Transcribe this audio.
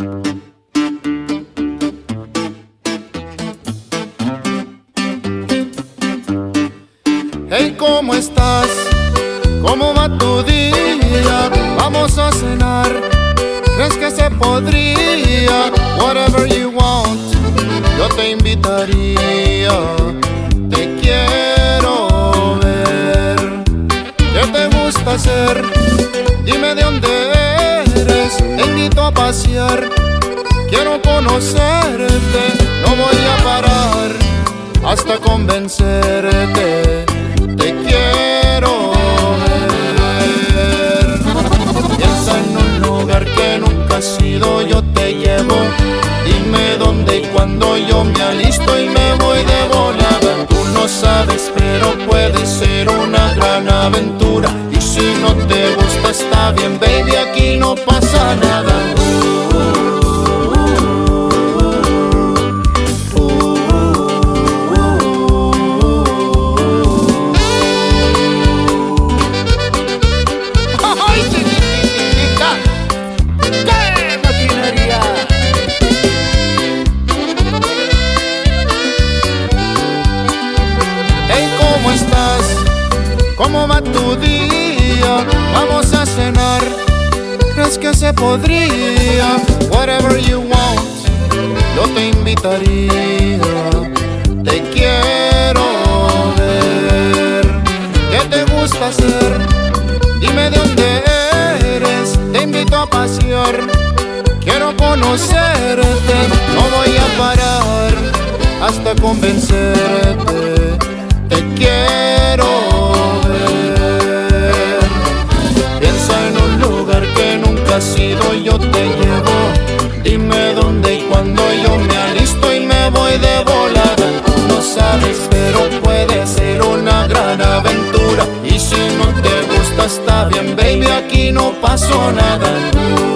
Hey, ¿cómo estás? ¿Cómo va tu día? Vamos a cenar. ¿Crees que se podría? Whatever you want, yo te invitaría. Te quiero ver. ¿Qué te gusta hacer? Dime de dónde eres. Te invito a pasear. Quiero conocerte. No voy a parar hasta convencerte. Te quiero ver. Piensa en un lugar que nunca has ido, yo te llevo. Dime dónde y cuándo, yo me alisto y me voy de volada. Tú no sabes, pero puede ser una gran aventura. Y si no te gusta está bien, baby, aquí no pasa nada. ¿Cómo va tu día? Vamos a cenar. ¿Crees que se podría? Whatever you want, yo te invitaría. Te quiero ver. ¿Qué te gusta hacer? Dime de dónde eres. Te invito a pasear. Quiero conocerte. No voy a parar hasta convencerte. Te quiero ver. Piensa en un lugar que nunca has ido, yo te llevo. Dime dónde y cuándo, yo me alisto y me voy de volada. Tú no sabes, pero puede ser una gran aventura. Y si no te gusta está bien, baby, aquí no pasó nada.